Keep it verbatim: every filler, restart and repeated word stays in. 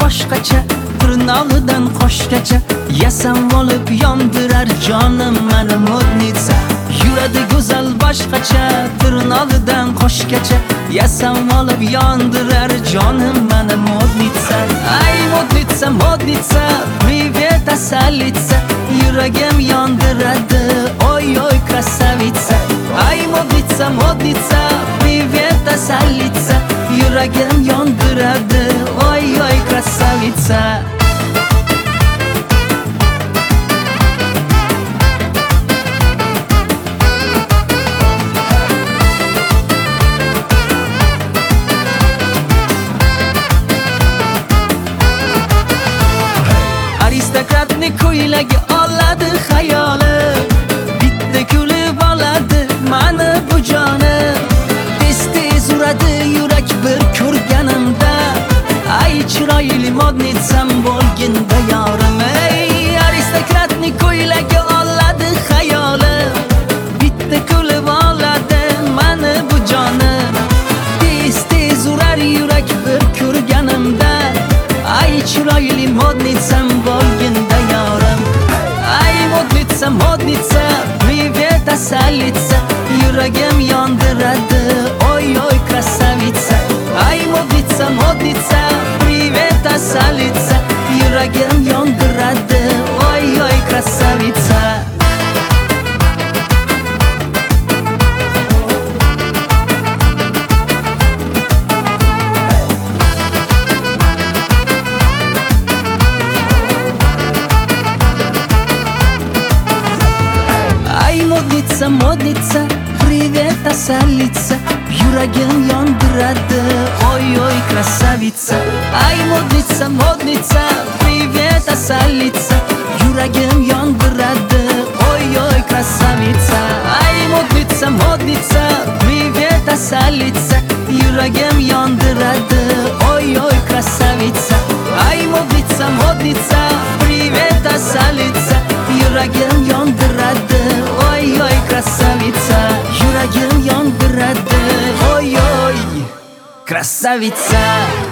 boshqacha, tirnog'idan qoshgacha yasam olib yondirar jonim meni modnitsa. Yuradi go'zal boshqacha, tirnog'idan qoshgacha yasam olib yondirar jonim meni modnitsa. Ay modnitsa, modnitsa, привет asalitsa, yuragim yondiradi, oy oy krasavitsa. Ay modnitsa, modnitsa, привет asalitsa, yuragim yondiradi, oy oy krasavitsa. Aristokratni ko'ylagi oladi xayoli, bitta kulib oladi mani bu joni. Tez-tez uradi yurak bir ko'rganimda, ay chiroyli modnitsam bo'lginda yorim. Ey aristokratni ko'ylagi oladi xayoli, bitta kulib oladi mani bu joni. Tez-tez urar yurak bir ko'rganimda, ay chiroyli modnitsam bo'lginda yorim. Ay modnitsa, modnitsa, привет asalitsa, yuragim yondiradi, oy oy krasavitsa. Ay modnitsa, modnitsa, привет asalitsa, yuragim yondiradi, oy oy krasavitsa. Modnitsa, modnitsa, привет asalitsa, yuragim yondiradi, oy oy krasavitsa. Ay modnitsa, modnitsa, привет asalitsa, yuragim yondiradi, oy oy krasavitsa. Ay modnitsa, modnitsa, привет asalitsa, yuragim yondiradi, oy oy krasavitsa. Ay modnitsa, modnitsa, привет asalitsa, yuragim yondiradi, oy oy krasavitsa. Yuragim yondiradi, oy oy krasavitsa.